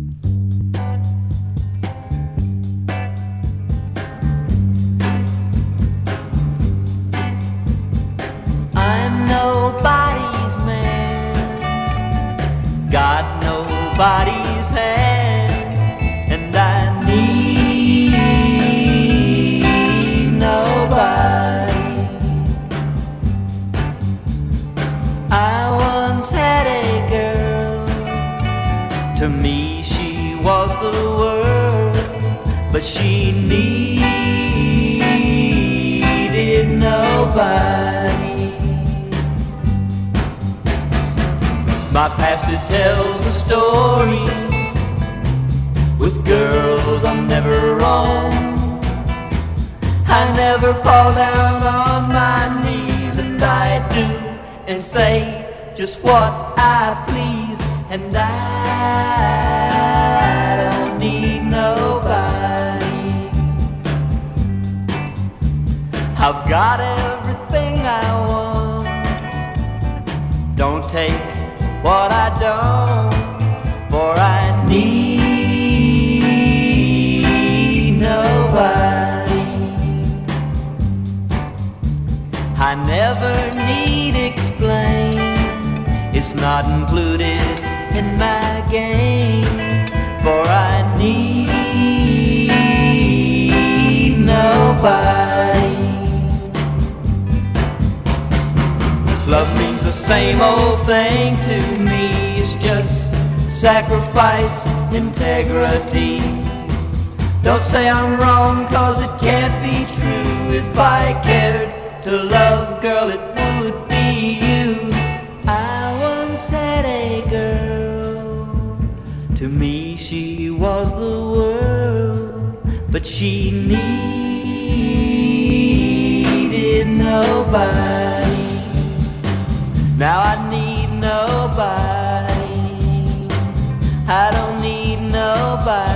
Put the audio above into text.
I'm nobody's man, got nobody's hand, and I need nobody. I once had a girl, to me she was the world, but she needed nobody. My past, it tells a story with girls I'm never wrong. I never fall down on my knees, and I do and say just what I please, and I don't need nobody. I've got everything I want. Don't take what I don't, for I need nobody. I never need explain, it's not included in my game, for I need nobody. Love means the same old thing to me. It's just sacrifice, integrity. Don't say I'm wrong, 'cause it can't be true. If I cared to love, girl, it would be you. I once had a girl, to me she was the world, but she needed nobody. Now I need nobody. I don't need nobody.